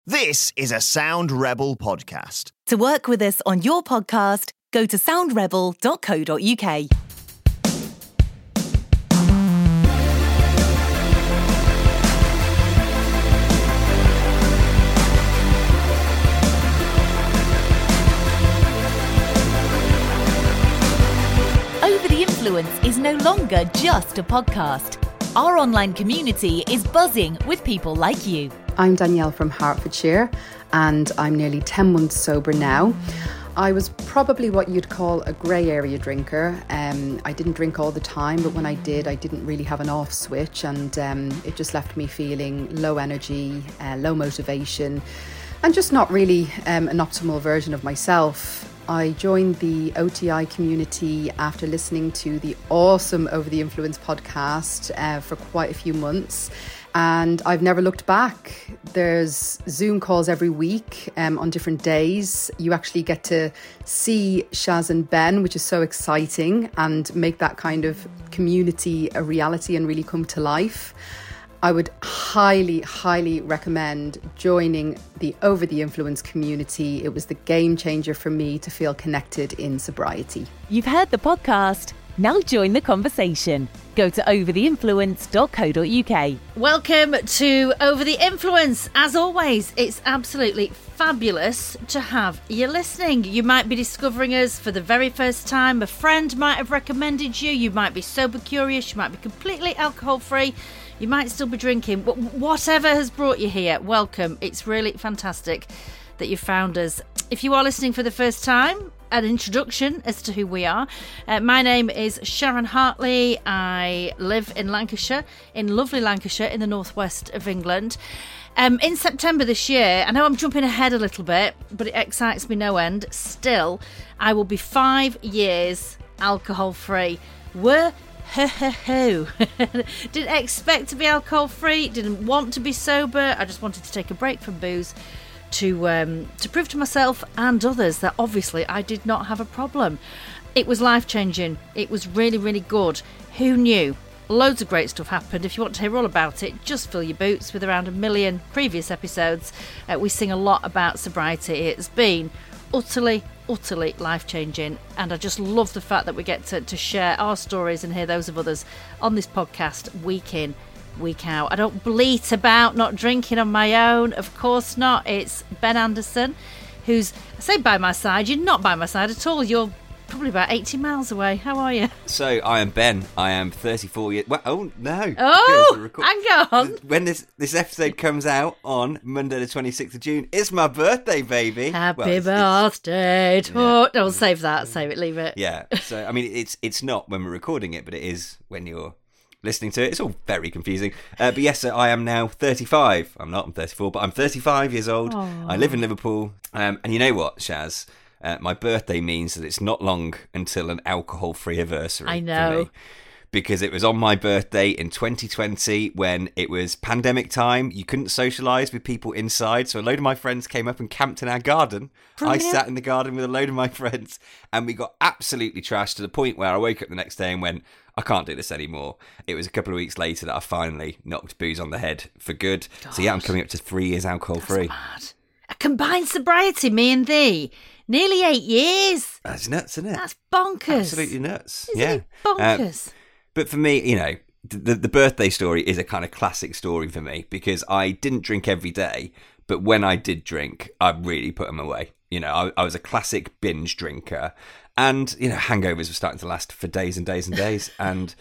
This is a Sound Rebel podcast. To work with us on your podcast, go to soundrebel.co.uk. Over the Influence is no longer just a podcast. Our online community is buzzing with people like you. I'm Danielle from Hertfordshire and I'm nearly 10 months sober now. I was probably what you'd call a grey area drinker. I didn't drink all the time, but when I did, I didn't really have an off switch, and it just left me feeling low energy, low motivation, and just not really an optimal version of myself. I joined the OTI community after listening to the awesome Over the Influence podcast for quite a few months. And I've never looked back. There's Zoom calls every week on different days. You actually get to see Shaz and Ben, which is so exciting, and make that kind of community a reality and really come to life. I would highly, highly recommend joining the Over the Influence community. It was the game changer for me to feel connected in sobriety. You've heard the podcast. Now join the conversation. Go to overtheinfluence.co.uk. Welcome to Over the Influence. As always, it's absolutely fabulous to have you listening. You might be discovering us for the very first time. A friend might have recommended you. You might be sober curious. You might be completely alcohol free. You might still be drinking. Whatever has brought you here, welcome. It's really fantastic that you found us. If you are listening for the first time, an introduction as to who we are. My name is Sharon Hartley. I live in Lancashire, in lovely Lancashire, in the northwest of England. In September this year, I know I'm jumping ahead a little bit, but it excites me no end. Still, I will be 5 years alcohol-free. Didn't expect to be alcohol-free, didn't want to be sober. I just wanted to take a break from booze to prove to myself and others that obviously I did not have a problem. It was life-changing. It was really, really good. Who knew? Loads of great stuff happened. If you want to hear all about it, just fill your boots with around 1 million previous episodes. We sing a lot about sobriety. It's been utterly life-changing, and I just love the fact that we get to share our stories and hear those of others on this podcast week in, week out. I don't bleat about not drinking on my own, of course not. It's Ben Anderson, who's, I say by my side, you're not by my side at all. You're probably about 80 miles away. How are you? So I am Ben. I am 34 years. Well, oh no! Oh, hang on. When this episode comes out on Monday, the 26th of June, it's my birthday, baby. Happy birthday! Don't save that. Save it. Leave it. Yeah. So I mean, it's not when we're recording it, but it is when you're listening to it. It's all very confusing. But yes, so I am now 35. I'm 34, but I'm 35 years old. Aww. I live in Liverpool. And you know what, Shaz? My birthday means that it's not long until an alcohol-free anniversary. I know. For me, because it was on my birthday in 2020 when it was pandemic time. You couldn't socialise with people inside, so a load of my friends came up and camped in our garden. Brilliant. I sat in the garden with a load of my friends, and we got absolutely trashed to the point where I woke up the next day and went, I can't do this anymore. It was a couple of weeks later that I finally knocked booze on the head for good. God. So yeah, I'm coming up to 3 years alcohol-free. That's mad. A combined sobriety, me and thee. Nearly 8 years. That's nuts, isn't it? That's bonkers. Absolutely nuts. Isn't it bonkers? But for me, you know, the birthday story is a kind of classic story for me because I didn't drink every day, but when I did drink, I really put them away. You know, I was a classic binge drinker, and you know, hangovers were starting to last for days and days and days, and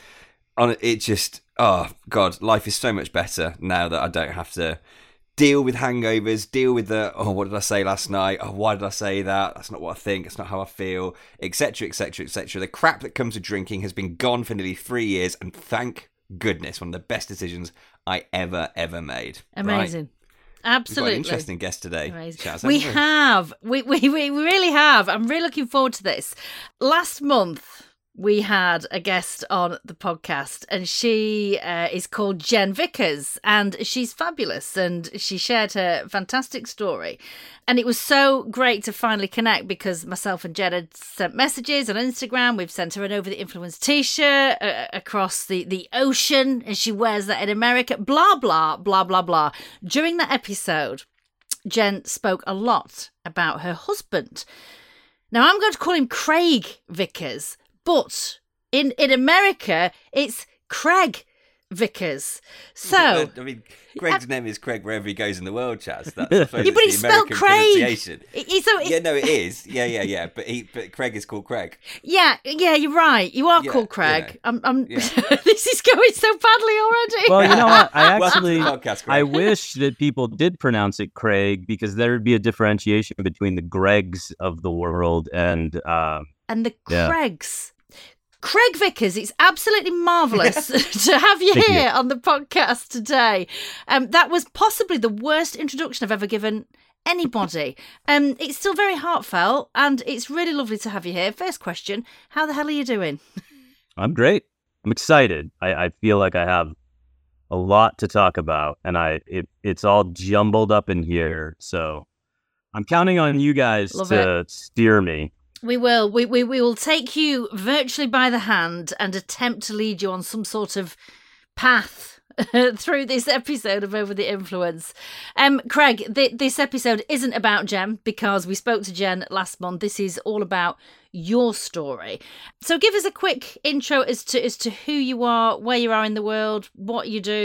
it just, oh God, life is so much better now that I don't have to deal with hangovers, deal with the, oh, what did I say last night? Oh, why did I say that? That's not what I think. It's not how I feel, etc., etc., etc. The crap that comes with drinking has been gone for nearly 3 years, and thank goodness, one of the best decisions I ever made. Amazing. Right? Absolutely. We've got an interesting guest today. Shaz, we have. We really have. I'm really looking forward to this. Last month, we had a guest on the podcast, and she is called Jen Vickers, and she's fabulous, and she shared her fantastic story. And it was so great to finally connect because myself and Jen had sent messages on Instagram. We've sent her an Over the Influence t-shirt across the ocean, and she wears that in America, blah, blah, blah, blah, blah. During that episode, Jen spoke a lot about her husband. Now, I'm going to call him Craig Vickers, but in America, it's Craig Vickers. So, I mean, Greg's name is Craig wherever he goes in the world, Chaz. That's yeah, but it's he's spelled Craig. Yeah, no, it is. Yeah. But Craig is called Craig. Yeah, you're right. You are called Craig. You know, I'm this is going so badly already. Well, you know what? I Welcome to actually, the podcast, Craig. I wish that people did pronounce it Craig, because there would be a differentiation between the Gregs of the world and the yeah. Craigs. Craig Vickers, it's absolutely marvellous to have you Thank here you. on the podcast today. That was possibly the worst introduction I've ever given anybody. It's still very heartfelt, and it's really lovely to have you here. First question, how the hell are you doing? I'm great. I'm excited. I feel like I have a lot to talk about, and it's all jumbled up in here. So I'm counting on you guys to steer me. We will. We will take you virtually by the hand and attempt to lead you on some sort of path through this episode of Over the Influence. Craig, this episode isn't about Jen, because we spoke to Jen last month. This is all about your story. So give us a quick intro as to who you are, where you are in the world, what you do.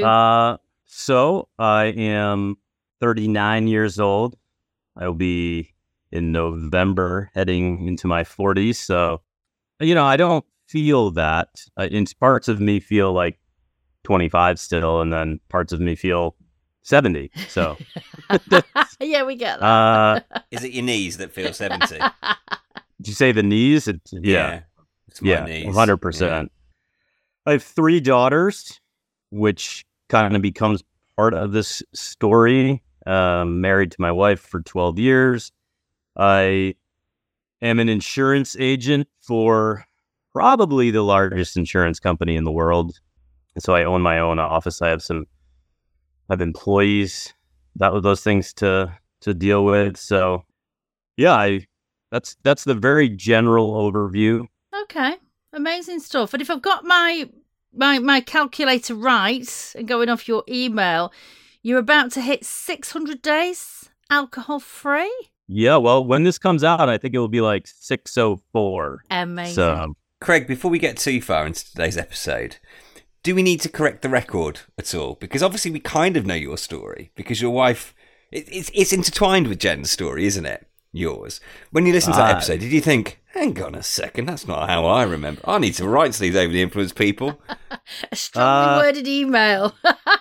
So I am 39 years old. I will be in November heading into my 40s. So, I don't feel that. In parts of me feel like 25 still, and then parts of me feel 70. So, yeah, we get that. Is it your knees that feel 70? Did you say the knees? Yeah. It's my knees. 100%. Yeah. I have 3 daughters, which kind of becomes part of this story. Married to my wife for 12 years. I am an insurance agent for probably the largest insurance company in the world. And so I own my own office. I have employees, those things to deal with. So yeah, that's the very general overview. Okay, amazing stuff. And if I've got my calculator right, and going off your email, you're about to hit 600 days alcohol free. Yeah, well, when this comes out, I think it will be like 604. Amazing. So, Craig, before we get too far into today's episode, do we need to correct the record at all? Because obviously we kind of know your story, because your wife, it's intertwined with Jen's story, isn't it? Yours. When you listen to that episode, did you think, hang on a second, that's not how I remember. I need to write to these Over the Influence people. A strongly worded email.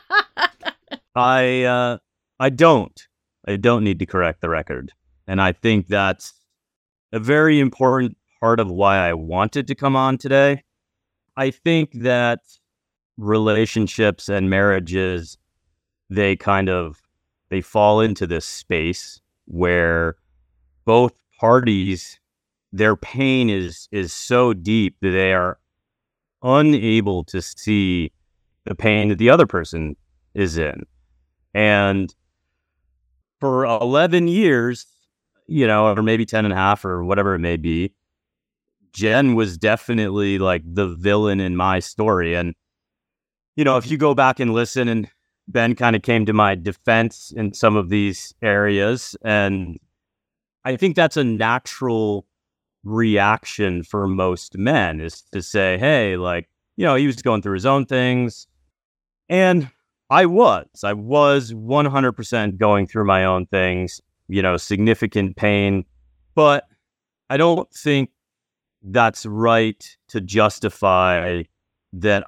I don't need to correct the record. And I think that's a very important part of why I wanted to come on today. I think that relationships and marriages, they fall into this space where both parties, their pain is so deep that they are unable to see the pain that the other person is in. And for 11 years, or maybe 10 and a half or whatever it may be, Jen was definitely like the villain in my story. And, if you go back and listen, and Ben kind of came to my defense in some of these areas. And I think that's a natural reaction for most men, is to say, hey, he was going through his own things. And I was 100% going through my own things, significant pain, but I don't think that's right to justify that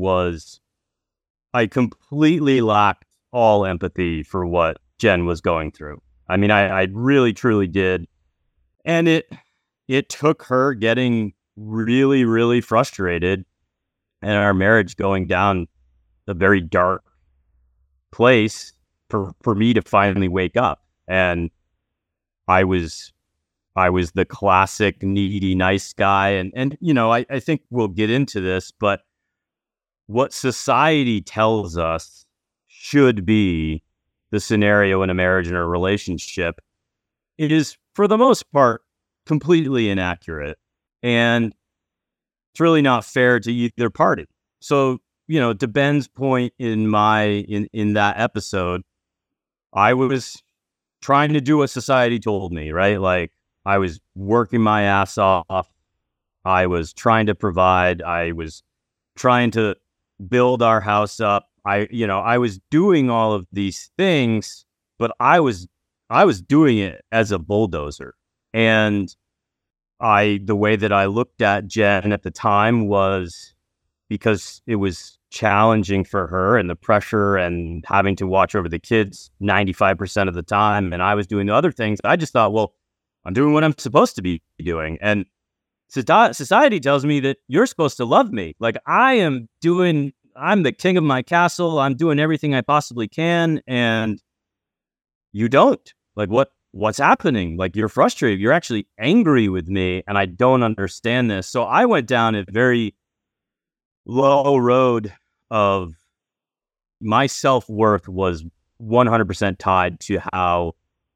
I completely lacked all empathy for what Jen was going through. I mean, I really, truly did. And it took her getting really, really frustrated and our marriage going down a very dark place for me to finally wake up. And I was the classic needy, nice guy. And I think we'll get into this, but what society tells us should be the scenario in a marriage and a relationship, it is, for the most part, completely inaccurate. And it's really not fair to either party. So, to Ben's point in that episode, I was trying to do what society told me, right? Like I was working my ass off. I was trying to provide. I was trying to build our house up. I was doing all of these things, but I was doing it as a bulldozer. And the way that I looked at Jen at the time was because it was challenging for her and the pressure and having to watch over the kids 95% of the time. And I was doing the other things. I just thought, well, I'm doing what I'm supposed to be doing. And society tells me that you're supposed to love me. Like I'm the king of my castle. I'm doing everything I possibly can. And you don't. Like what's happening? Like you're frustrated. You're actually angry with me. And I don't understand this. So I went down a very low road of my self-worth was 100% tied to how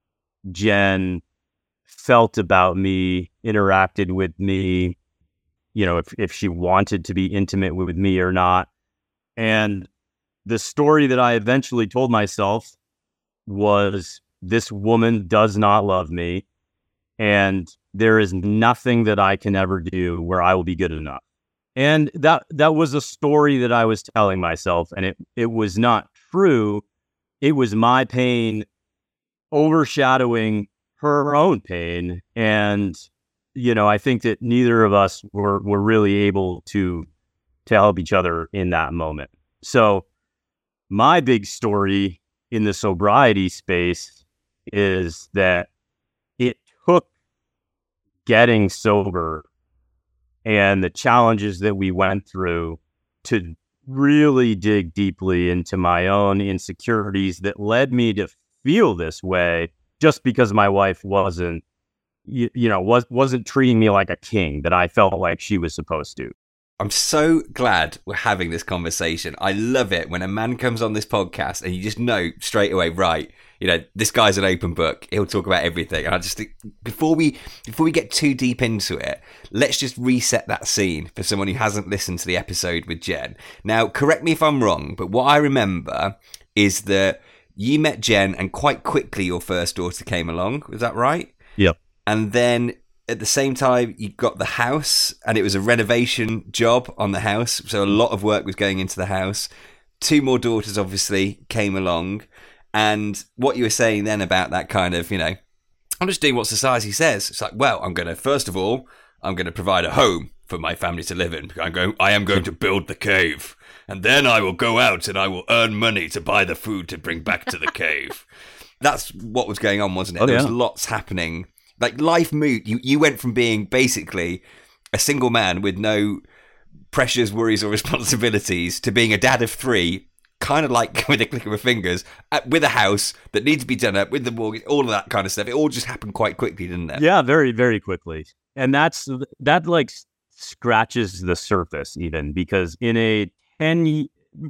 Jen felt about me, interacted with me, if she wanted to be intimate with me or not. And the story that I eventually told myself was, this woman does not love me, and there is nothing that I can ever do where I will be good enough. And that was a story that I was telling myself, and it was not true. It was my pain overshadowing her own pain. And, I think that neither of us were really able to help each other in that moment. So my big story in the sobriety space is that it took getting sober and the challenges that we went through to really dig deeply into my own insecurities that led me to feel this way, just because my wife wasn't treating me like a king that I felt like she was supposed to. I'm so glad we're having this conversation. I love it when a man comes on this podcast and you just know straight away, right, this guy's an open book. He'll talk about everything. And I just think before we get too deep into it, let's just reset that scene for someone who hasn't listened to the episode with Jen. Now, correct me if I'm wrong, but what I remember is that you met Jen and quite quickly your first daughter came along. Was that right? Yep. And then at the same time, you got the house, and it was a renovation job on the house. So a lot of work was going into the house. 2 more daughters, obviously, came along. And what you were saying then about that kind of, I'm just doing what society says. It's like, well, first of all, I'm going to provide a home for my family to live in. I am going to build the cave. And then I will go out and I will earn money to buy the food to bring back to the cave. That's what was going on, wasn't it? Oh, there yeah. was lots happening. Like life moved. You went from being basically a single man with no pressures, worries, or responsibilities to being a dad of 3, kind of like with a click of my fingers, with a house that needs to be done up, with the mortgage, all of that kind of stuff. It all just happened quite quickly, didn't it? Yeah, very, very quickly. And that like scratches the surface even, because in a we've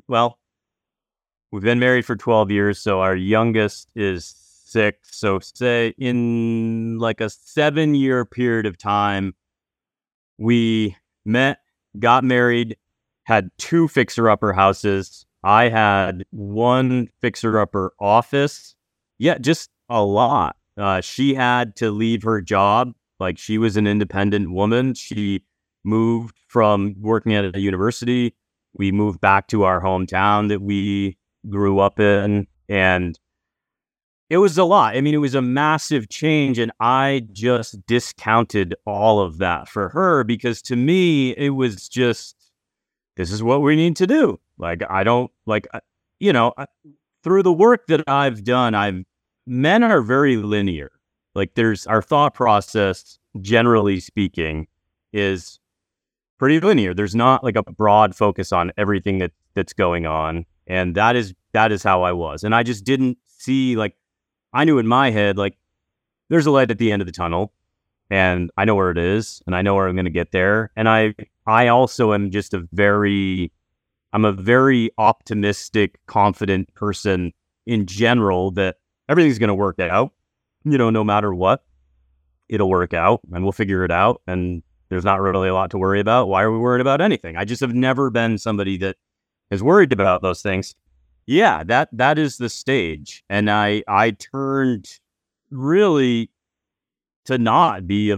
been married for 12 years, so our youngest is 6. So say in like a 7-year period of time, we met, got married, had 2 fixer-upper houses. I had 1 fixer-upper office. Yeah, just a lot. She had to leave her job. Like she was an independent woman. She moved from working at a university. We moved back to our hometown that we grew up in. And it was a lot. I mean, it was a massive change, and I just discounted all of that for her because to me, it was just, this is what we need to do. Like, I don't, like, through the work that I've done, men are very linear. Like, our thought process, generally speaking, is pretty linear. There's not like a broad focus on everything that's going on. And that is how I was. And I just didn't see, like, I knew in my head, like, there's a light at the end of the tunnel, and I know where it is, and I know where I'm going to get there. And I also am just I'm a very optimistic, confident person in general that everything's going to work out, no matter what, it'll work out and we'll figure it out. And there's not really a lot to worry about. Why are we worried about anything? I just have never been somebody that is worried about those things. Yeah, that is the stage. And I turned really to not be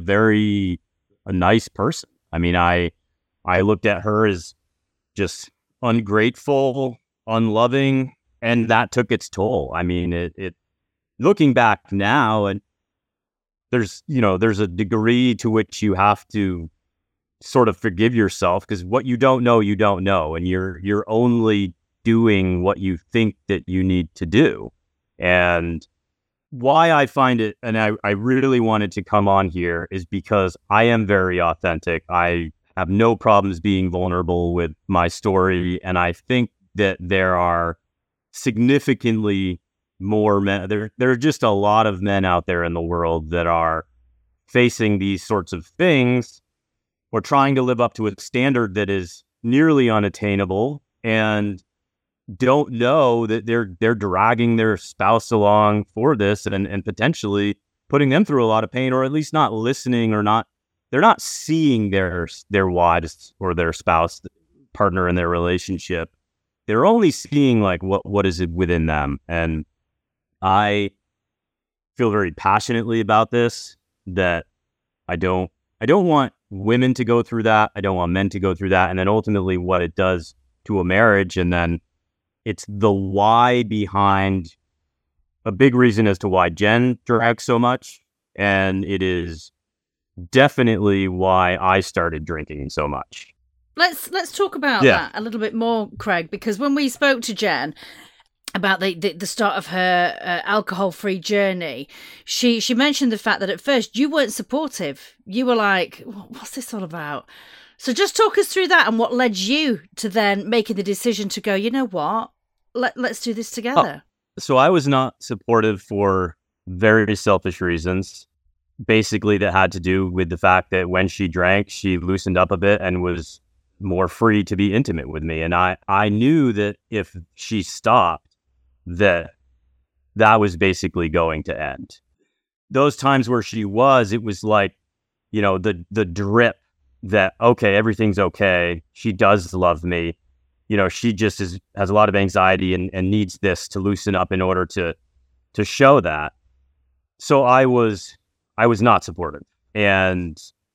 a nice person. I mean, I looked at her as just ungrateful, unloving, and that took its toll. I mean, it looking back now, and there's a degree to which you have to sort of forgive yourself, because what you don't know, and you're only doing what you think that you need to do. And why I find it, and I really wanted to come on here, is because I am very authentic. I have no problems being vulnerable with my story, and I think that there are significantly more men. There are just a lot of men out there in the world that are facing these sorts of things, or trying to live up to a standard that is nearly unattainable, and don't know that they're dragging their spouse along for this, and potentially putting them through a lot of pain, or at least not listening, or they're not seeing their wives or their spouse partner in their relationship. They're only seeing like what is it within them. And I feel very passionately about this, that I don't want women to go through that. I don't want men to go through that. And then ultimately what it does to a marriage. And then it's the why behind, a big reason as to why Jen drags so much. And it is definitely why I started drinking so much. Let's talk about that a little bit more, Craig, because when we spoke to Jen about the start of her alcohol-free journey, she mentioned the fact that at first you weren't supportive. You were like, what's this all about? So just talk us through that, and what led you to then making the decision to go, you know what, let's do this together. So I was not supportive for very selfish reasons. Basically, that had to do with the fact that when she drank, she loosened up a bit and was more free to be intimate with me. And I knew that if she stopped, that was basically going to end. Those times where it was like, the drip that, okay, everything's okay. She does love me. She just has a lot of anxiety and needs this to loosen up in order to show that. So I was not supportive. And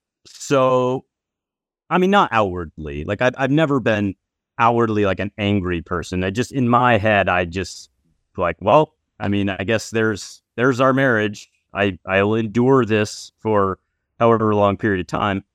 so, I mean, not outwardly, like I've never been outwardly like an angry person. In my head, I just like, well, I mean, I guess there's our marriage. I'll endure this for however long period of time.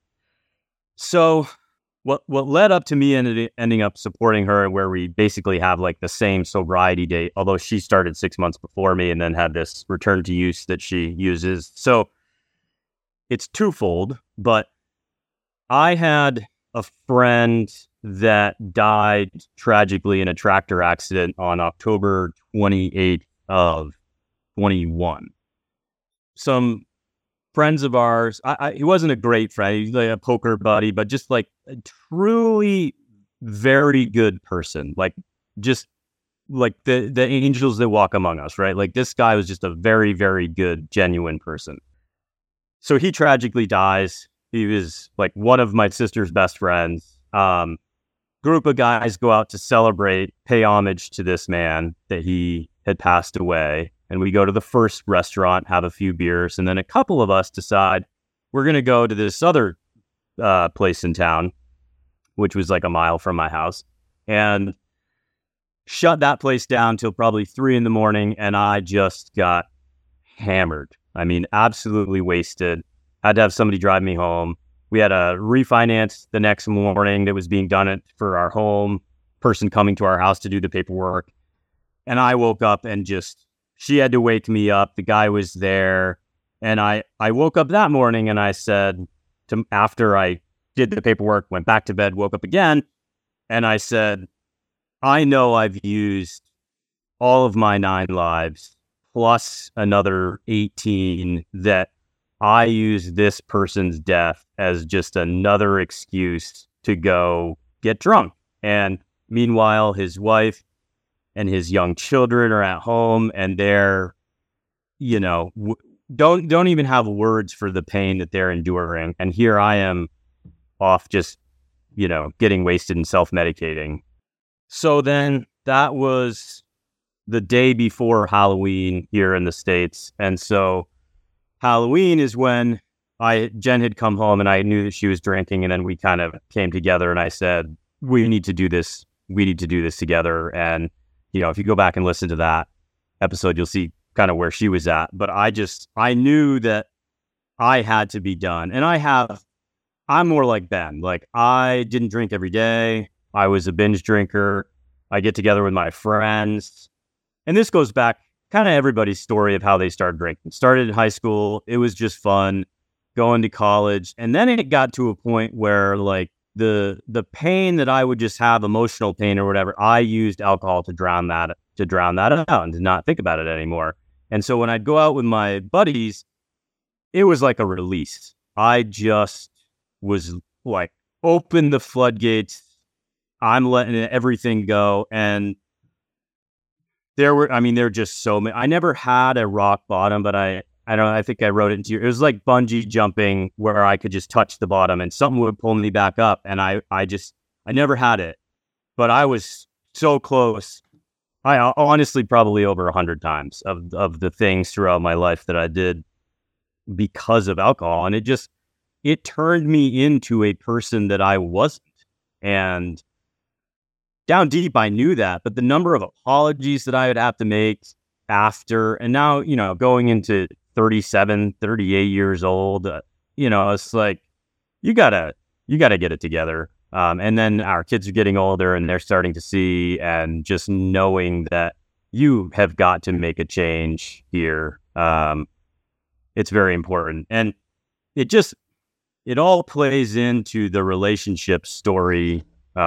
So what led up to me ending up supporting her, where we basically have like the same sobriety date, although she started 6 months before me and then had this return to use that she uses. So it's twofold, but I had a friend that died tragically in a tractor accident on October 28th of 21. Some friends of ours, he wasn't a great friend, he was like a poker buddy, but just like a truly very good person, like just like the angels that walk among us, right? Like this guy was just a very, very good, genuine person. So he tragically dies. He was like one of my sister's best friends. Group of guys go out to celebrate, pay homage to this man that he had passed away. And we go to the first restaurant, have a few beers. And then a couple of us decide we're going to go to this other place in town, which was like a mile from my house, and shut that place down till probably 3 a.m. And I just got hammered. I mean, absolutely wasted. Had to have somebody drive me home. We had a refinance the next morning that was being done for our home, person coming to our house to do the paperwork. And I woke up and she had to wake me up. The guy was there. And I woke up that morning and I said, after I did the paperwork, went back to bed, woke up again. And I said, I know I've used all of my 9 lives plus another 18, that I use this person's death as just another excuse to go get drunk. And meanwhile, his wife and his young children are at home, and they're, don't even have words for the pain that they're enduring. And here I am off just, getting wasted and self-medicating. So then that was the day before Halloween here in the States. And so Halloween is when Jen had come home and I knew that she was drinking, and then we kind of came together and I said, we need to do this. We need to do this together. And, if you go back and listen to that episode, you'll see kind of where she was at. But I knew that I had to be done. And I'm more like Ben. Like, I didn't drink every day. I was a binge drinker. I get together with my friends. And this goes back kind of everybody's story of how they started drinking. Started in high school. It was just fun going to college. And then it got to a point where like the pain that I would just have, emotional pain or whatever, I used alcohol to drown that out and to not think about it anymore. And so when I'd go out with my buddies, it was like a release. I just was like, open the floodgates. I'm letting everything go. And there were just so many. I never had a rock bottom, but I think I wrote it into you. It was like bungee jumping where I could just touch the bottom and something would pull me back up. And I never had it, but I was so close. I honestly probably over 100 times of the things throughout my life that I did because of alcohol. And it turned me into a person that I wasn't. And down deep, I knew that, but the number of apologies that I would have to make after, and now, going into 37, 38 years old, it's like, you gotta get it together. And then our kids are getting older and they're starting to see, and just knowing that you have got to make a change here. It's very important. And it all plays into the relationship story,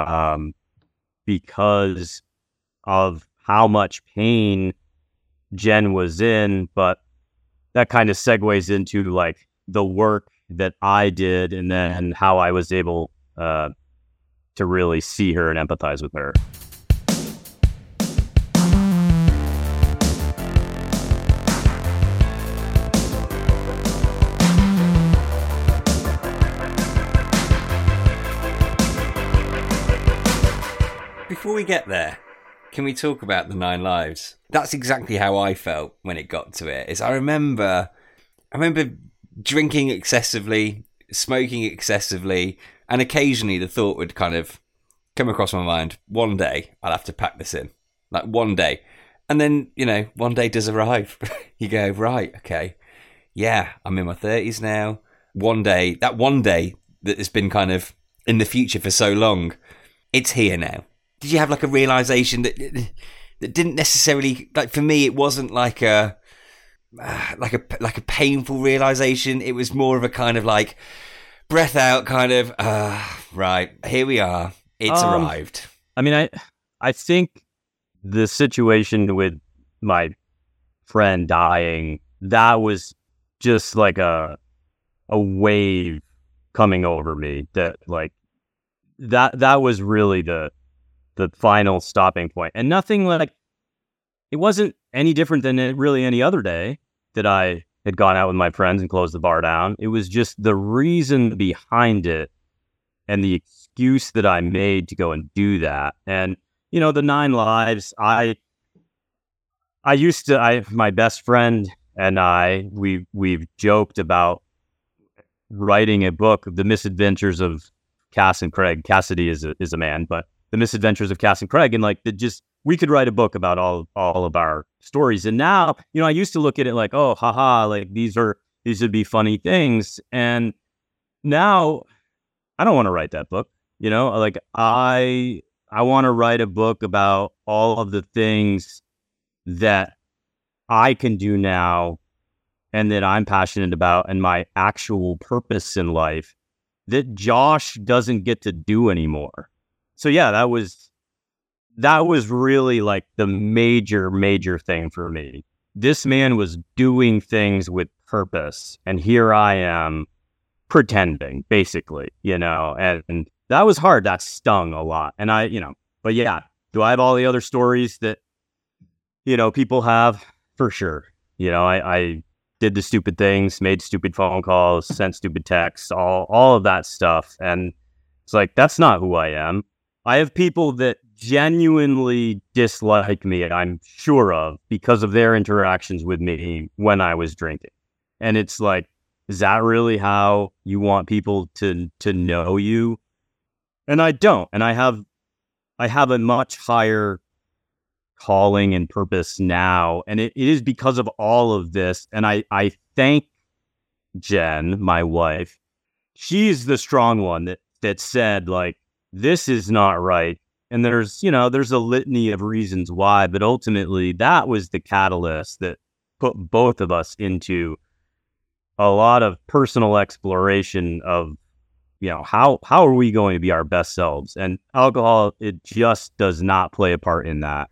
because of how much pain Jen was in, but that kind of segues into like the work that I did and then how I was able to really see her and empathize with her. Before we get there, can we talk about the 9 Lives? That's exactly how I felt when it got to it. I remember drinking excessively, smoking excessively, and occasionally the thought would kind of come across my mind, one day I'll have to pack this in. Like one day. And then, one day does arrive. You go, right, okay. Yeah, I'm in my 30s now. That one day that has been kind of in the future for so long, it's here now. Did you have like a realization that didn't necessarily, like, for me, it wasn't like a painful realization. It was more of a kind of like breath out kind of, right, here we are. It's arrived. I mean, I think the situation with my friend dying, that was just like a wave coming over me that like, that was really the final stopping point. And nothing like, it wasn't any different than really any other day that I had gone out with my friends and closed the bar down. It was just the reason behind it and the excuse that I made to go and do that. And, the 9 Lives, my best friend and we've joked about writing a book, The Misadventures of Cass and Craig. Cassidy is a man, but The Misadventures of Cass and Craig, and like we could write a book about all of our stories. And now, I used to look at it like, oh, haha, like these would be funny things. And now I don't want to write that book. Like I want to write a book about all of the things that I can do now and that I'm passionate about, and my actual purpose in life that Josh doesn't get to do anymore. So yeah, that was really like the major thing for me. This man was doing things with purpose, and here I am pretending, basically, and that was hard. That stung a lot. And but yeah, do I have all the other stories that, people have? For sure. I did the stupid things, made stupid phone calls, sent stupid texts, all of that stuff. And it's like, that's not who I am. I have people that genuinely dislike me, I'm sure of, because of their interactions with me when I was drinking. And it's like, is that really how you want people to know you? And I don't. And I have a much higher calling and purpose now. And it is because of all of this. And I thank Jen, my wife. She's the strong one that said, like, this is not right. And there's a litany of reasons why, but ultimately that was the catalyst that put both of us into a lot of personal exploration of, how are we going to be our best selves? And alcohol, it just does not play a part in that.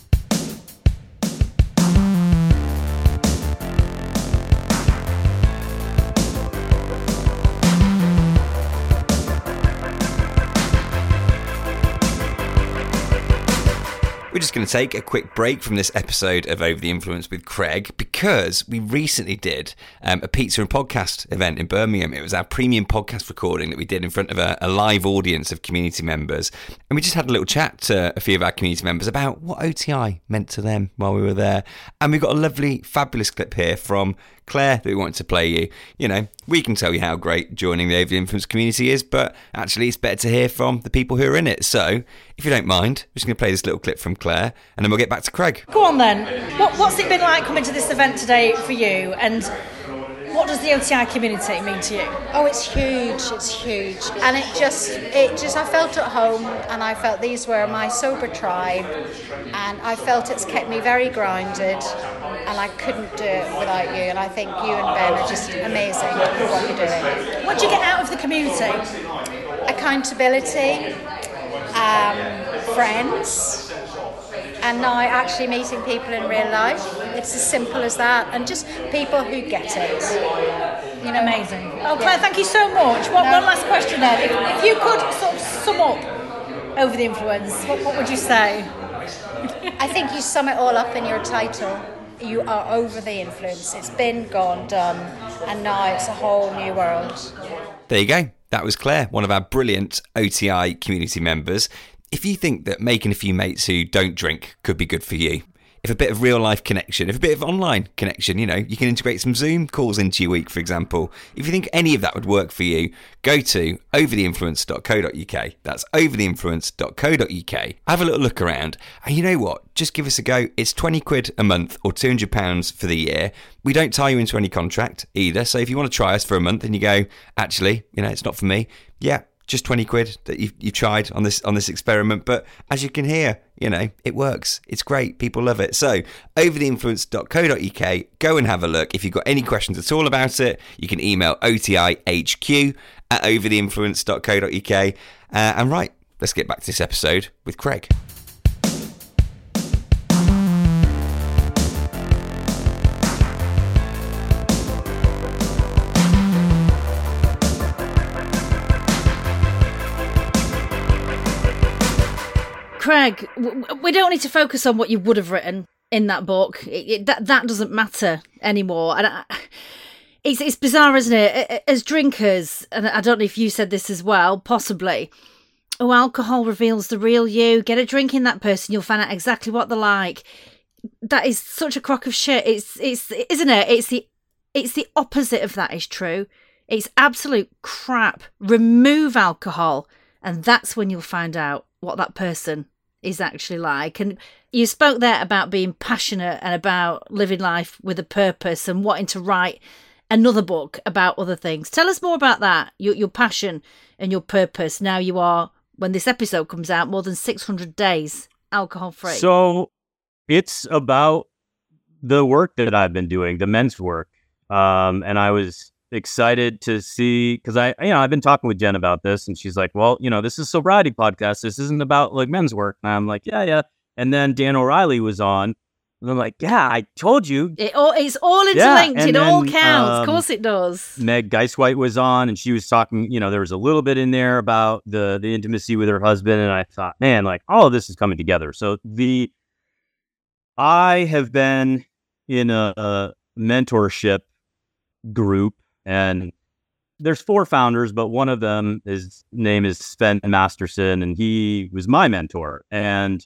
We're just going to take a quick break from this episode of Over the Influence with Craig because we recently did a pizza and podcast event in Birmingham. It was our premium podcast recording that we did in front of a live audience of community members. And we just had a little chat to a few of our community members about what OTI meant to them while we were there. And we got a lovely, fabulous clip here from Claire that we wanted to play you. We can tell you how great joining the Over the Influence community is, but actually it's better to hear from the people who are in it. So, if you don't mind, we're just going to play this little clip from Claire, and then we'll get back to Craig. Go on then. What's it been like coming to this event today for you, and what does the OTI community mean to you? Oh, it's huge. And it just, I felt at home, and I felt these were my sober tribe, and I felt it's kept me very grounded, and I couldn't do it without you, and I think you and Ben are just amazing for what you're doing. What do you get out of the community? Accountability, friends, and now actually meeting people in real life. It's as simple as that, and just people who get it. Amazing. Oh, Claire, thank you so much. One last question then. If you could sort of sum up Over the Influence, what would you say? I think you sum it all up in your title. You are over the influence. It's been, gone, done, and now it's a whole new world. There you go. That was Claire, one of our brilliant OTI community members. If you think that making a few mates who don't drink could be good for you, if a bit of real life connection, if a bit of online connection, you can integrate some Zoom calls into your week, for example. If you think any of that would work for you, go to overtheinfluence.co.uk. That's overtheinfluence.co.uk. Have a little look around. And you know what? Just give us a go. It's 20 quid a month or £200 for the year. We don't tie you into any contract either. So if you want to try us for a month and you go, actually, it's not for me. Yeah. Just 20 quid that you've tried on this experiment. But as you can hear, it works. It's great. People love it. So overtheinfluence.co.uk, go and have a look. If you've got any questions at all about it, you can email otihq@overtheinfluence.co.uk. And right, let's get back to this episode with Craig. Craig, we don't need to focus on what you would have written in that book. That doesn't matter anymore. And it's bizarre, isn't it? As drinkers, and I don't know if you said this as well, possibly. Oh, alcohol reveals the real you. Get a drink in that person, you'll find out exactly what they're like. That is such a crock of shit. It's isn't it? It's the opposite of that is true. It's absolute crap. Remove alcohol, and that's when you'll find out what that person is actually like. And you spoke there about being passionate and about living life with a purpose and wanting to write another book about other things. Tell us more about that, your passion and your purpose. Now you are, when this episode comes out, more than 600 days alcohol free. So it's about the work that I've been doing, the men's work. And I was excited to see, because I've been talking with Jen about this, and she's like, well, this is a sobriety podcast. This isn't about like men's work. And I'm like, yeah. And then Dan O'Reilly was on, and I'm like, yeah, I told you. It's all interlinked. It all counts. Of course it does. Meg Geiswhite was on, and she was talking, there was a little bit in there about the intimacy with her husband. And I thought, man, like all of this is coming together. So I have been in a mentorship group, and there's 4 founders, but one of them, his name is Sven Masterson, and he was my mentor. And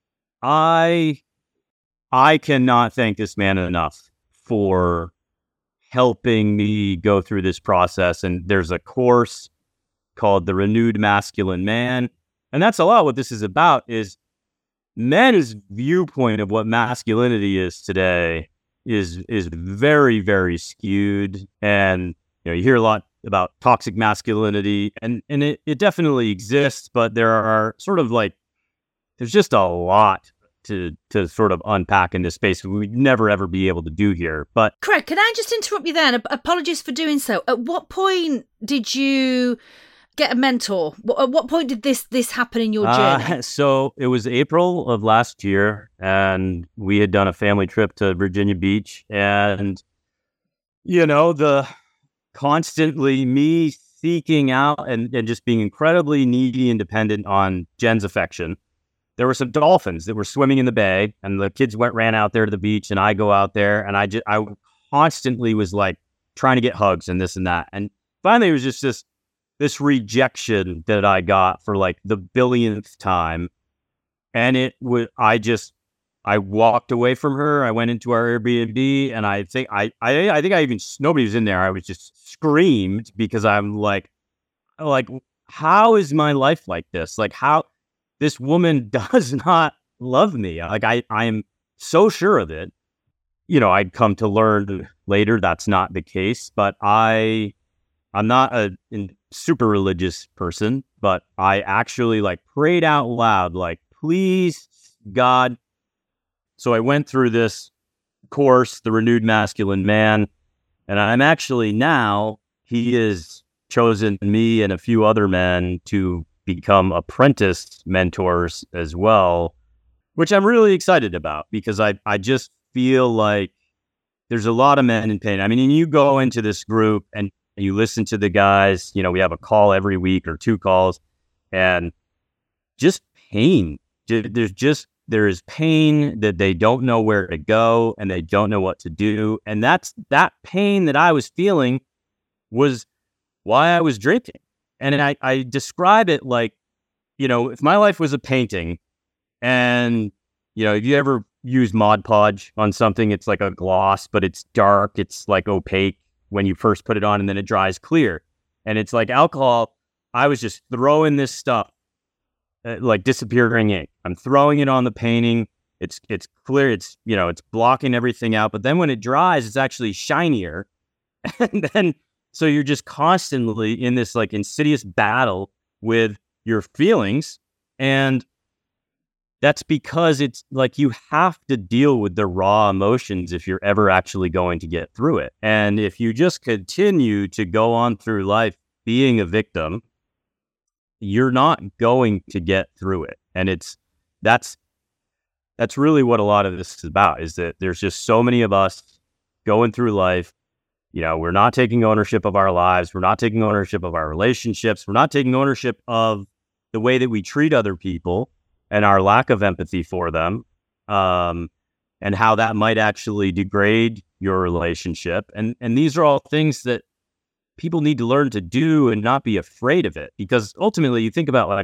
I cannot thank this man enough for helping me go through this process. And there's a course called The Renewed Masculine Man. And that's a lot what this is about, is men's viewpoint of what masculinity is today is very, very skewed. And you hear a lot about toxic masculinity, and it definitely exists, but there are sort of like, there's just a lot to sort of unpack in this space we'd never ever be able to do here. But Craig, can I just interrupt you there? Apologies for doing so. At what point did you get a mentor? At what point did this happen in your journey? So it was April of last year, and we had done a family trip to Virginia Beach, and the constantly me seeking out and just being incredibly needy and dependent on Jen's affection. There were some dolphins that were swimming in the bay, and the kids ran out there to the beach, and I go out there, and I constantly was like trying to get hugs and this and that. And finally it was just this rejection that I got for like the billionth time. And I walked away from her. I went into our Airbnb, and I think nobody was in there. I was just screamed because I'm like, how is my life like this? Like, how this woman does not love me. Like, I am so sure of it. I'd come to learn later that's not the case, but I'm not a super religious person, but I actually prayed out loud, please, God. So I went through this course, The Renewed Masculine Man, and I'm actually now, he has chosen me and a few other men to become apprentice mentors as well, which I'm really excited about, because I just feel like there's a lot of men in pain. I mean, you go into this group and you listen to the guys, we have a call every week or 2 calls, and just pain. There is pain that they don't know where to go and they don't know what to do. And that pain that I was feeling was why I was drinking. And I describe it like, if my life was a painting, and, if you ever use Mod Podge on something, it's like a gloss, but it's dark. It's like opaque when you first put it on, and then it dries clear. And it's like alcohol. I was just throwing this stuff, like disappearing ink. I'm throwing it on the painting. It's clear. It's, it's blocking everything out. But then when it dries, it's actually shinier. And then, so you're just constantly in this insidious battle with your feelings. And that's because it's you have to deal with the raw emotions if you're ever actually going to get through it. And if you just continue to go on through life being a victim, you're not going to get through it. And that's really what a lot of this is about, is that there's just so many of us going through life. We're not taking ownership of our lives. We're not taking ownership of our relationships. We're not taking ownership of the way that we treat other people and our lack of empathy for them, and how that might actually degrade your relationship. And these are all things that people need to learn to do and not be afraid of it, because ultimately you think about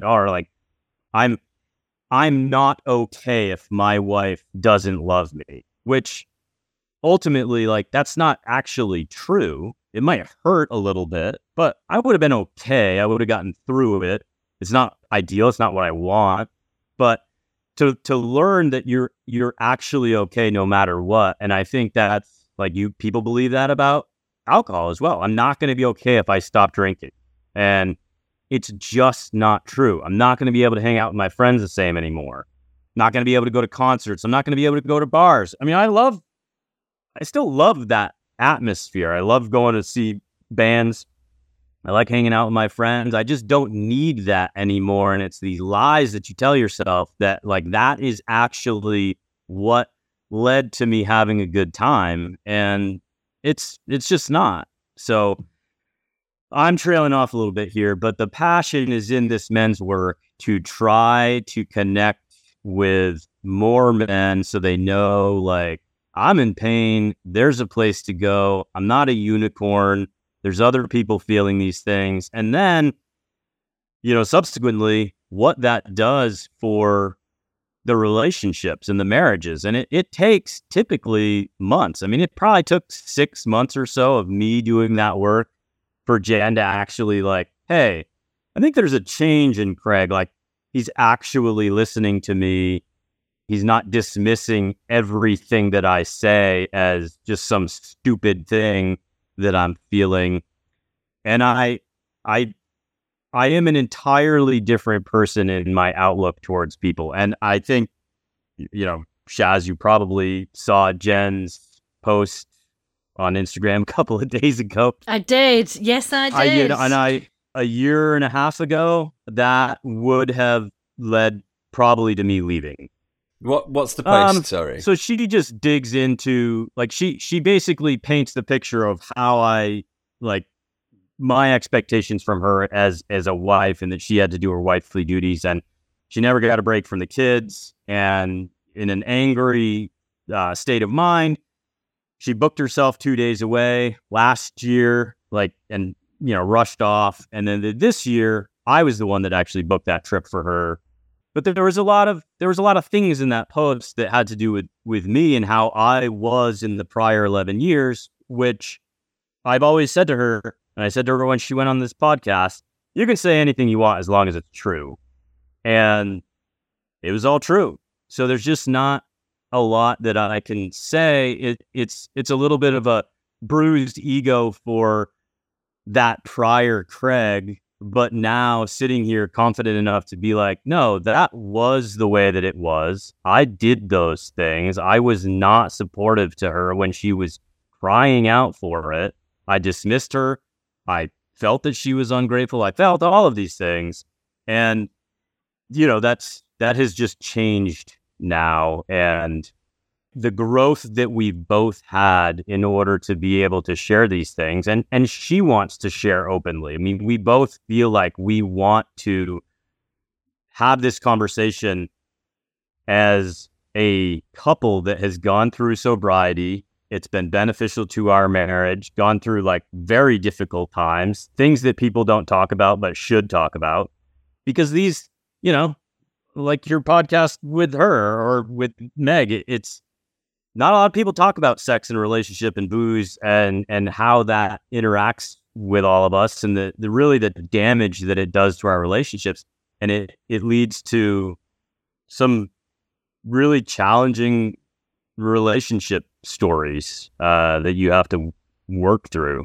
I'm not okay if my wife doesn't love me, which ultimately that's not actually true. It might hurt a little bit, but I would have been okay. I would have gotten through it. It's not ideal. It's not what I want, but to learn that you're actually okay no matter what. And I think that's people believe that about alcohol as well. I'm not going to be okay if I stop drinking. And it's just not true. I'm not going to be able to hang out with my friends the same anymore. Not going to be able to go to concerts. I'm not going to be able to go to bars. I mean, I still love that atmosphere. I love going to see bands. I like hanging out with my friends. I just don't need that anymore. And it's these lies that you tell yourself that that is actually what led to me having a good time. And it's just not. So I'm trailing off a little bit here, but the passion is in this men's work to try to connect with more men so they know I'm in pain. There's a place to go. I'm not a unicorn. There's other people feeling these things. And then, subsequently, what that does for the relationships and the marriages. And it takes typically months. I mean, it probably took 6 months or so of me doing that work for Jen to actually hey, I think there's a change in Craig. He's actually listening to me. He's not dismissing everything that I say as just some stupid thing that I'm feeling. And I am an entirely different person in my outlook towards people. And I think, Shaz, you probably saw Jen's post on Instagram a couple of days ago. I did. Yes, I did. A year and a half ago, that would have led probably to me leaving. What's the post? Sorry. So she just digs into, she basically paints the picture of how I, my expectations from her as a wife, and that she had to do her wifely duties, and she never got a break from the kids. And in an angry state of mind, she booked herself 2 days away last year, rushed off. And then this year, I was the one that actually booked that trip for her. But there was a lot of things in that post that had to do with me and how I was in the prior 11 years, which I've always said to her, and I said to her when she went on this podcast, you can say anything you want as long as it's true. And it was all true. So there's just not a lot that I can say. It's a little bit of a bruised ego for that prior Craig, but now sitting here confident enough to be like, no, that was the way that it was. I did those things. I was not supportive to her when she was crying out for it. I dismissed her. I felt that she was ungrateful. I felt all of these things. And, that has just changed now. And the growth that we've both had in order to be able to share these things, and she wants to share openly. I mean, we both feel like we want to have this conversation as a couple that has gone through sobriety. It's been beneficial to our marriage, gone through very difficult times, things that people don't talk about but should talk about. Because these, like your podcast with her or with Meg, it's not a lot of people talk about sex and relationship and booze and how that interacts with all of us, and the really the damage that it does to our relationships. And it leads to some really challenging relationship stories that you have to work through.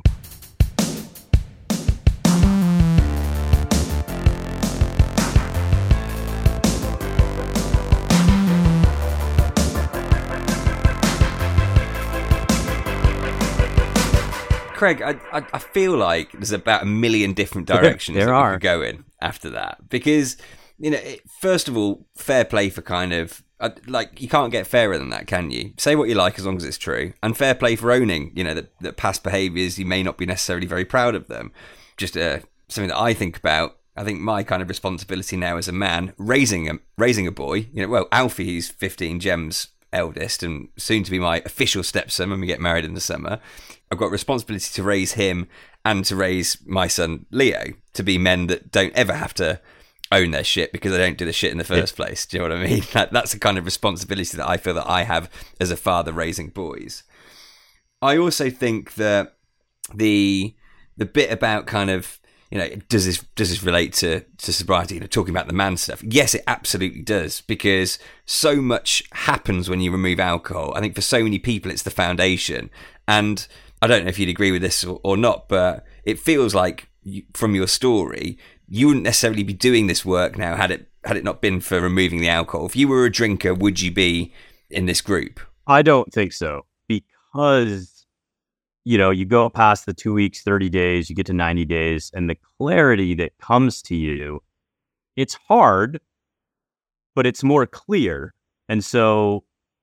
Craig, I feel like there's about a million different directions that we could go in after that. Because, first of all, fair play for kind of, you can't get fairer than that, can you? Say what you like as long as it's true. And fair play for owning, that past behaviours, you may not be necessarily very proud of them. Just something that I think about. I think my kind of responsibility now as a man, raising a boy, Alfie, he's 15, Gem's eldest, and soon to be my official stepson when we get married in the summer. I've got responsibility to raise him and to raise my son Leo to be men that don't ever have to own their shit because they don't do the shit in the first place. Do you know what I mean? That's the kind of responsibility that I feel that I have as a father raising boys. I also think that the bit about kind of, does this relate to sobriety? Talking about the man stuff. Yes, it absolutely does, because so much happens when you remove alcohol. I think for so many people, it's the foundation. And I don't know if you'd agree with this or not, but it feels like from your story, you wouldn't necessarily be doing this work now had it not been for removing the alcohol. If you were a drinker, would you be in this group? I don't think so, because you go past the 2 weeks, 30 days, you get to 90 days, and the clarity that comes to you, it's hard, but it's more clear. And so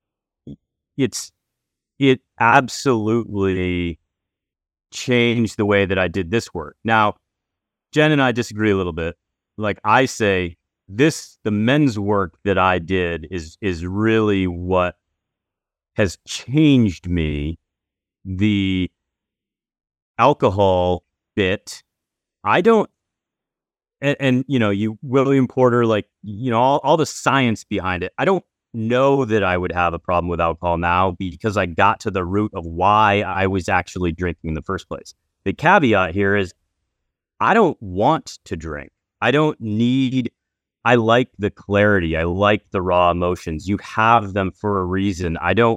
it absolutely changed the way that I did this work. Now, Jen and I disagree a little bit. I say the men's work that I did is really what has changed me. The alcohol bit, I don't, and you know, you William Porter, like, you know, all the science behind it. I don't know that I would have a problem with alcohol now because I got to the root of why I was actually drinking in the first place. The caveat here is I don't want to drink. I like the clarity. I like the raw emotions. You have them for a reason. I don't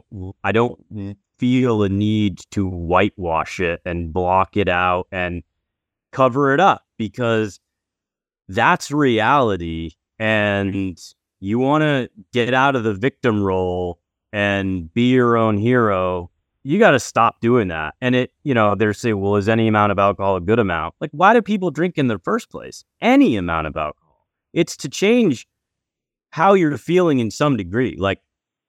feel a need to whitewash it and block it out and cover it up, because that's reality. And you want to get out of the victim role and be your own hero. You got to stop doing that. And it, you know, they're saying, well, is any amount of alcohol a good amount? Like, why do people drink in the first place? Any amount of alcohol. It's to change how you're feeling in some degree. Like,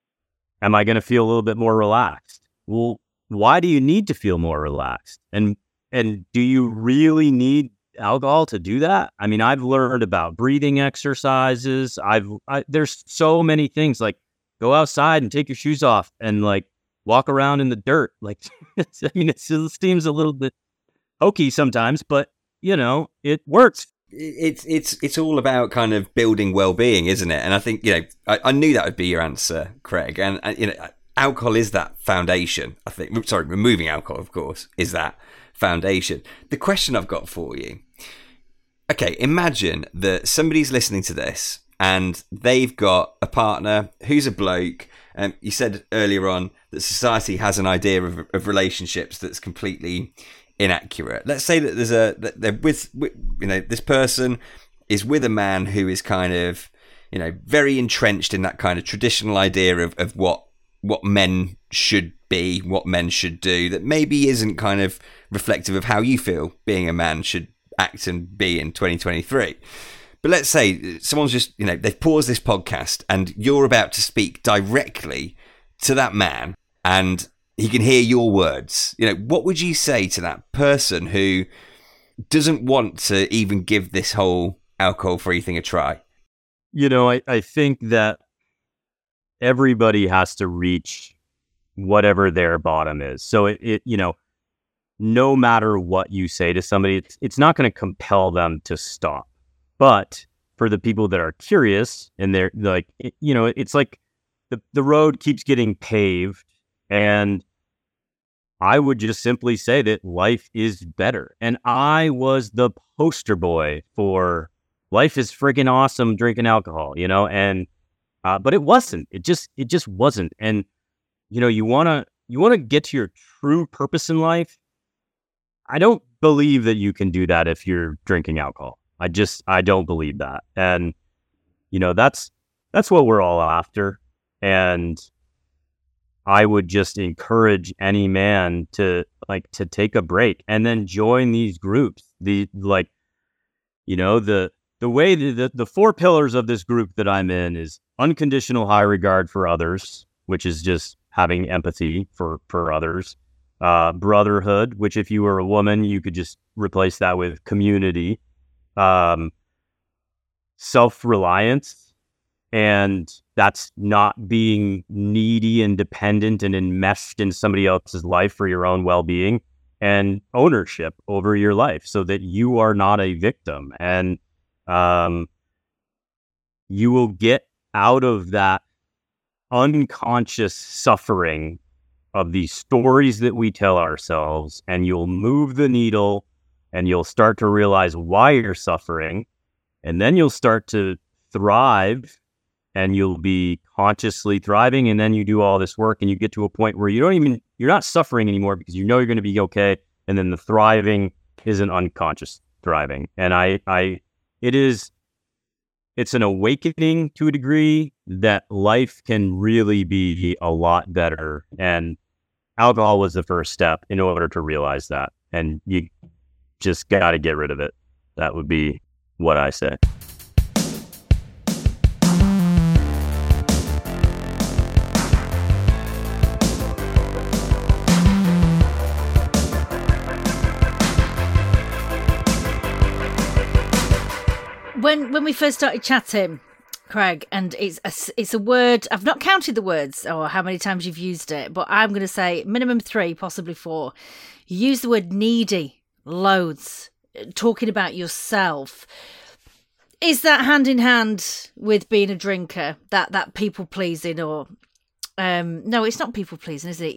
am I going to feel a little bit more relaxed? Well, why do you need to feel more relaxed? And do you really need alcohol to do that? I mean, I've learned about breathing exercises. There's so many things, like go outside and take your shoes off and like walk around in the dirt. Like, I mean, it seems a little bit hokey sometimes, but you know, it works. It's all about kind of building well-being, isn't it? And I think, you know, I knew that would be your answer, Craig. And you know, alcohol is that foundation. I think, sorry, removing alcohol, of course, is that foundation. The question I've got for you, okay, imagine that somebody's listening to this and they've got a partner who's a bloke. You said earlier on that society has an idea of relationships that's completely inaccurate. Let's say that they're with, you know, this person is with a man who is kind of, you know, very entrenched in that kind of traditional idea of what men should be, what men should do, that maybe isn't kind of reflective of how you feel being a man should act and be in 2023. But let's say someone's just, you know, they've paused this podcast and you're about to speak directly to that man and he can hear your words. You know, what would you say to that person who doesn't want to even give this whole alcohol-free thing a try? You know, I think that everybody has to reach whatever their bottom is. So it you know, no matter what you say to somebody, it's not going to compel them to stop. But for the people that are curious and they're like, you know, it's like the road keeps getting paved, and I would just simply say that life is better. And I was the poster boy for life is freaking awesome drinking alcohol, you know, and but it wasn't. It just wasn't. And you know, you want to get to your true purpose in life. I don't believe that you can do that if you're drinking alcohol. I don't believe that. And you know, that's what we're all after. And I would just encourage any man to take a break and then join these groups. The way the four pillars of this group that I'm in is unconditional high regard for others, which is just having empathy for others. Brotherhood, which if you were a woman, you could just replace that with community. Self-reliance, and that's not being needy and dependent and enmeshed in somebody else's life for your own well-being, and ownership over your life so that you are not a victim. And you will get out of that unconscious suffering of these stories that we tell ourselves, and you'll move the needle and you'll start to realize why you're suffering, and then you'll start to thrive, and you'll be consciously thriving. And then you do all this work and you get to a point where you're not suffering anymore because you know you're going to be okay. And then the thriving is an unconscious thriving. And it's an awakening to a degree that life can really be a lot better. And alcohol was the first step in order to realize that. And you just got to get rid of it. That would be what I say. When we first started chatting, Craig, and it's a word, I've not counted the words or how many times you've used it, but I'm going to say minimum 3, possibly 4. You use the word needy loads, talking about yourself. Is that hand in hand with being a drinker? That people pleasing, or no, it's not people pleasing, is it?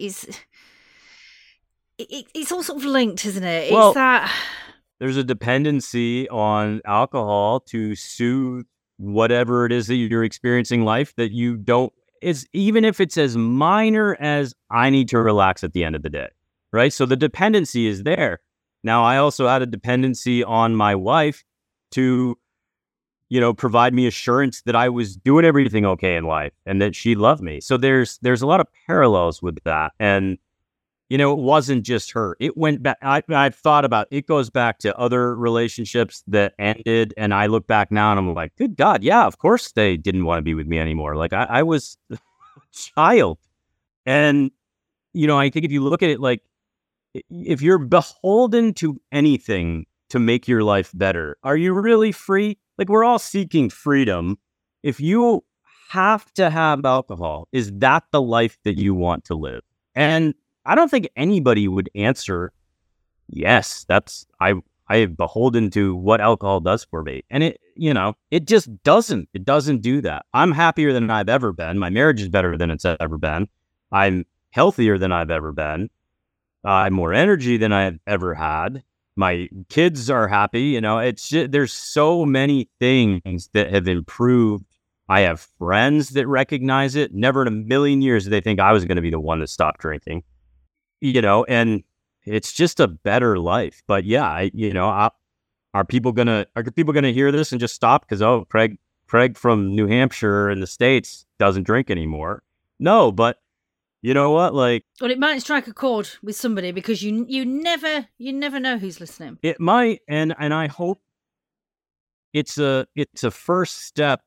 It's all sort of linked, isn't it? Well, it's that there's a dependency on alcohol to soothe whatever it is that you're experiencing in life that you don't. Is even if it's as minor as I need to relax at the end of the day, right? So the dependency is there. Now, I also had a dependency on my wife to, provide me assurance that I was doing everything okay in life and that she loved me. So there's a lot of parallels with that. And, it wasn't just her. It went back. I've thought about it. Goes back to other relationships that ended. And I look back now and I'm like, good God, yeah, of course they didn't want to be with me anymore. Like I was a child. And, I think if you look at it, like, if you're beholden to anything to make your life better, are you really free? Like, we're all seeking freedom. If you have to have alcohol, is that the life that you want to live? And I don't think anybody would answer, yes, I am beholden to what alcohol does for me. And it just doesn't. It doesn't do that. I'm happier than I've ever been. My marriage is better than it's ever been. I'm healthier than I've ever been. I have more energy than I've ever had. My kids are happy. It's just, there's so many things that have improved. I have friends that recognize it. Never in a million years did they think I was going to be the one to stop drinking. And it's just a better life. But yeah, are people gonna hear this and just stop because Craig from New Hampshire in the States doesn't drink anymore? No, but you know what? Like, well, it might strike a chord with somebody because you never know who's listening. It might, and I hope it's a first step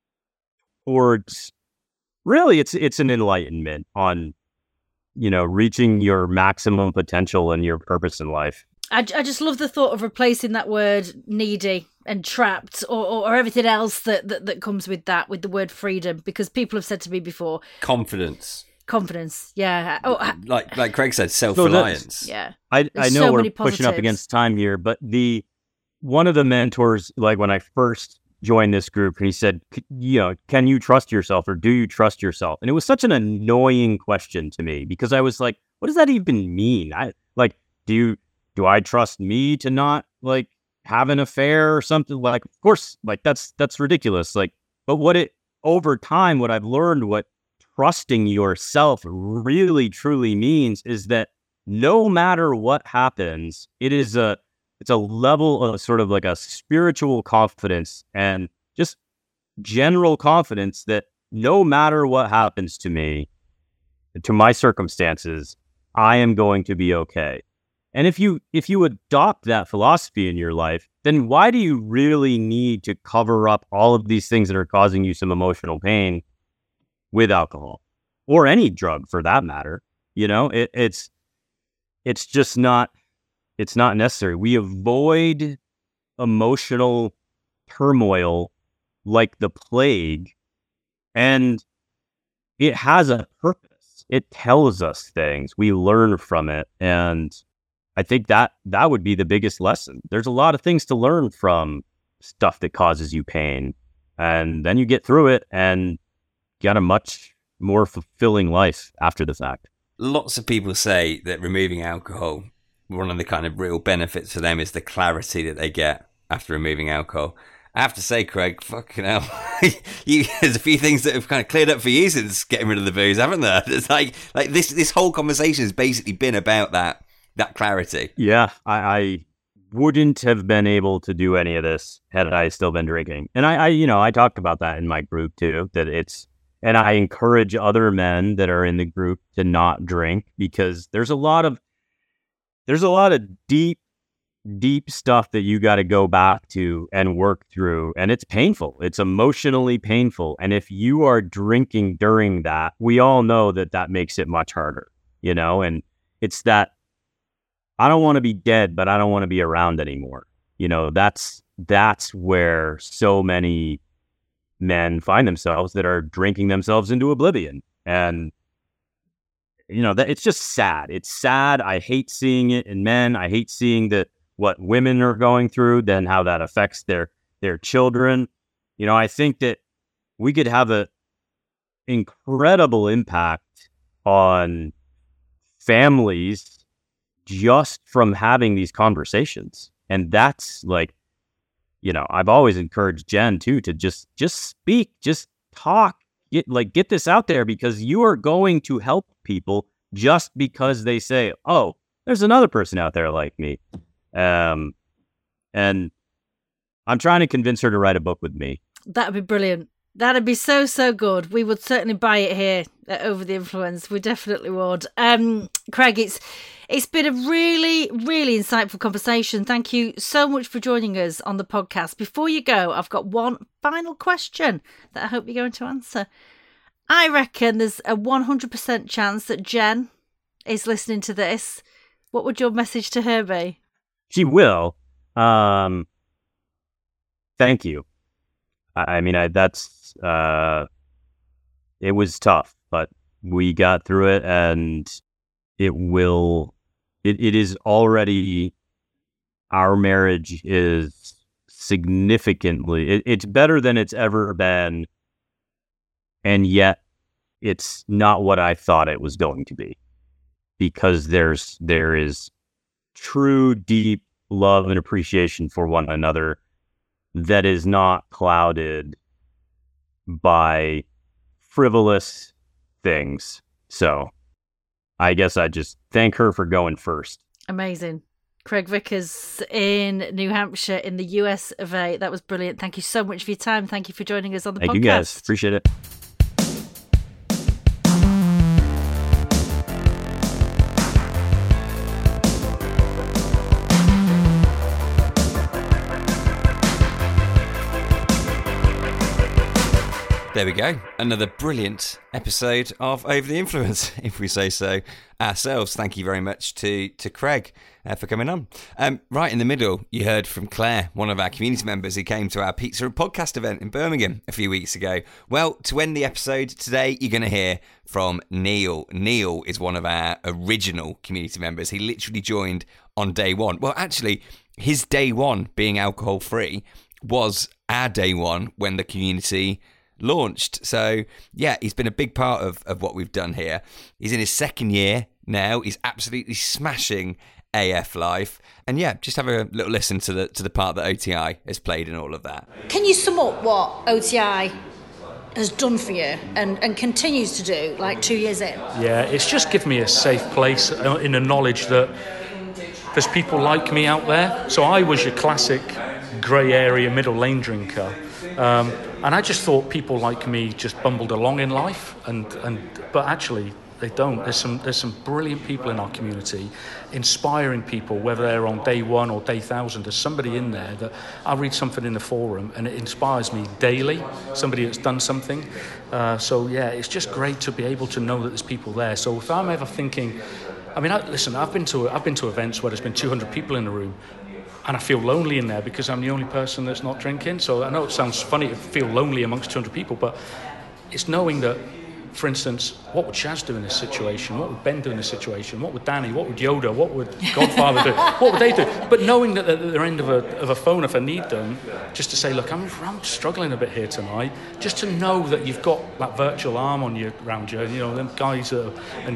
towards, really, it's an enlightenment on, reaching your maximum potential and your purpose in life. I just love the thought of replacing that word needy and trapped or everything else that comes with that, with the word freedom, because people have said to me before, Confidence, yeah. Like Craig said, self-reliance. Yeah. I know so we're pushing up against time here, but one of the mentors, like when I first joined this group, and he said, can you trust yourself, or do you trust yourself? And it was such an annoying question to me because I was like, what does that even mean? Do I trust me to not like have an affair or something? Like, of course, like that's ridiculous. Like, but over time, what I've learned, what trusting yourself really truly means is that no matter what happens, it's a level of sort of like a spiritual confidence and just general confidence that no matter what happens to me, to my circumstances, I am going to be okay. And if you adopt that philosophy in your life, then why do you really need to cover up all of these things that are causing you some emotional pain with alcohol or any drug for that matter? It's just not. It's not necessary. We avoid emotional turmoil like the plague, and it has a purpose. It tells us things. We learn from it, and I think that would be the biggest lesson. There's a lot of things to learn from stuff that causes you pain, and then you get through it and get a much more fulfilling life after the fact. Lots of people say that removing alcohol, one of the kind of real benefits for them is the clarity that they get after removing alcohol. I have to say, Craig, fucking hell, there's a few things that have kind of cleared up for you since getting rid of the booze, haven't there? It's like this whole conversation has basically been about that clarity. Yeah, I wouldn't have been able to do any of this had I still been drinking. And I talked about that in my group too, and I encourage other men that are in the group to not drink, because there's a lot of deep stuff that you got to go back to and work through. And it's painful. It's emotionally painful. And if you are drinking during that, we all know that makes it much harder, and it's that I don't want to be dead, but I don't want to be around anymore. That's where so many men find themselves that are drinking themselves into oblivion. And that it's just sad. It's sad. I hate seeing it in men. I hate seeing what women are going through, then how that affects their children. I think that we could have an incredible impact on families just from having these conversations. And that's like, I've always encouraged Jen too to just speak, just talk, get this out there, because you are going to help people just because they say, oh, there's another person out there like me. And I'm trying to convince her to write a book with me. That'd be brilliant. That'd be so, so good. We would certainly buy it here at Over the Influence. We definitely would. Craig, it's been a really, really insightful conversation. Thank you so much for joining us on the podcast. Before you go, I've got one final question that I hope you're going to answer. I reckon there's a 100% chance that Jen is listening to this. What would your message to her be? She will. Thank you. I mean, it was tough, but we got through it, and it is already, our marriage is significantly, it's better than it's ever been. And yet it's not what I thought it was going to be, because there is true, deep love and appreciation for one another that is not clouded by frivolous things. So I guess I just thank her for going first. Amazing. Craig Vickers in New Hampshire in the US of A. That was brilliant. Thank you so much for your time. Thank you for joining us on the podcast. Thank you guys. Appreciate it. There we go. Another brilliant episode of Over the Influence, if we say so ourselves. Thank you very much to Craig for coming on. Right in the middle, you heard from Claire, one of our community members who came to our Pizza and Podcast event in Birmingham a few weeks ago. Well, to end the episode today, you're going to hear from Neil. Neil is one of our original community members. He literally joined on day one. Well, actually, his day one being alcohol-free was our day one when the community launched. So yeah, he's been a big part of what we've done here. He's in his second year now. He's absolutely smashing AF life. And yeah, just have a little listen to the part that OTI has played in all of that. Can you sum up what OTI has done for you and continues to do, like 2 years in? Yeah, it's just given me a safe place in the knowledge that there's people like me out there. So I was your classic grey area middle lane drinker. And I just thought people like me just bumbled along in life, but actually they don't. There's some brilliant people in our community, inspiring people, whether they're on day one or day 1,000. There's somebody in there that I read something in the forum and it inspires me daily. Somebody that's done something. So yeah, it's just great to be able to know that there's people there. So if I'm ever thinking, I mean, listen, I've been to events where there's been 200 people in the room. And I feel lonely in there because I'm the only person that's not drinking. So I know it sounds funny to feel lonely amongst 200 people, but it's knowing that, for instance, what would Shaz do in this situation? What would Ben do in this situation? What would Danny? What would Yoda? What would Godfather do? What would they do? But knowing that at the end of a phone, if I need them, just to say, look, I'm struggling a bit here tonight, just to know that you've got that virtual arm around you, them guys and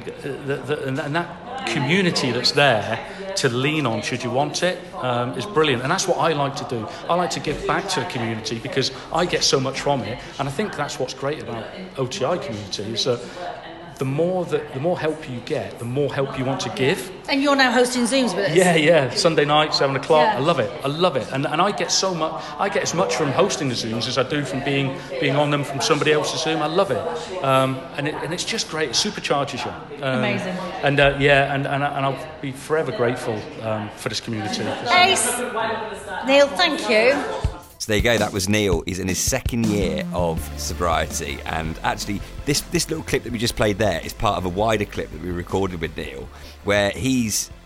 that community that's there to lean on should you want it is brilliant. And that's what I like to do. I like to give back to the community because I get so much from it. And I think that's what's great about OTI community is that the more help you get, the more help you want to give. And you're now hosting Zooms with us. Yeah. Sunday night, 7:00. Yeah. I love it. And I get so much. I get as much from hosting the Zooms as I do from being on them from somebody else's Zoom. I love it. And it's just great. It supercharges you. Amazing. And and I'll be forever grateful for this community. Ace, Neil, thank you. So there you go, that was Neil. He's in his second year of sobriety. And actually, this little clip that we just played there is part of a wider clip that we recorded with Neil, where he's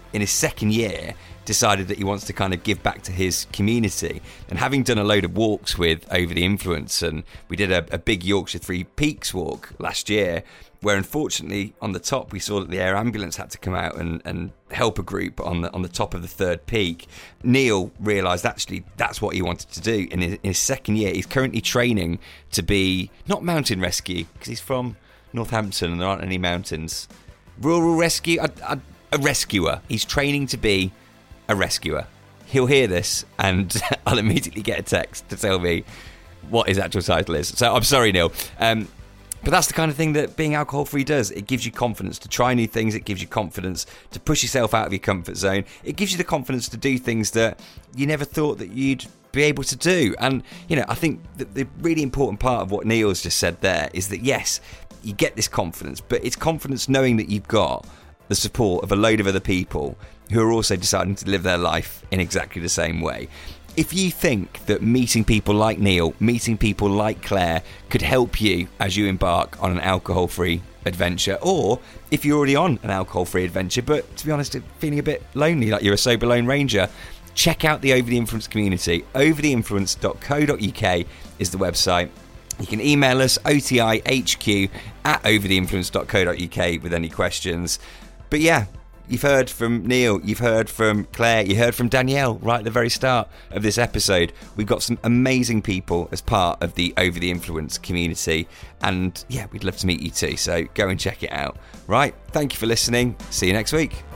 in his second year, decided that he wants to kind of give back to his community. And having done a load of walks with Over the Influence, and we did a big Yorkshire Three Peaks walk last year, where unfortunately on the top we saw that the air ambulance had to come out and help a group on the top of the third peak. Neil realised actually that's what he wanted to do. In his second year, he's currently training to be, not mountain rescue, because he's from Northampton and there aren't any mountains. Rural rescue, a rescuer. He's training to be a rescuer. He'll hear this and I'll immediately get a text to tell me what his actual title is. So I'm sorry, Neil. But that's the kind of thing that being alcohol-free does. It gives you confidence to try new things. It gives you confidence to push yourself out of your comfort zone. It gives you the confidence to do things that you never thought that you'd be able to do. And, I think that the really important part of what Neil's just said there is that, yes, you get this confidence, but it's confidence knowing that you've got the support of a load of other people who are also deciding to live their life in exactly the same way. If you think that meeting people like Neil, meeting people like Claire could help you as you embark on an alcohol-free adventure, or if you're already on an alcohol-free adventure, but to be honest, feeling a bit lonely, like you're a sober lone ranger, check out the Over the Influence community. overtheinfluence.co.uk is the website. You can email us, otihq@overtheinfluence.co.uk with any questions. But yeah, you've heard from Neil, you've heard from Claire, you heard from Danielle right at the very start of this episode. We've got some amazing people as part of the Over the Influence community, and yeah, we'd love to meet you too, so go and check it out. Right, thank you for listening. See you next week.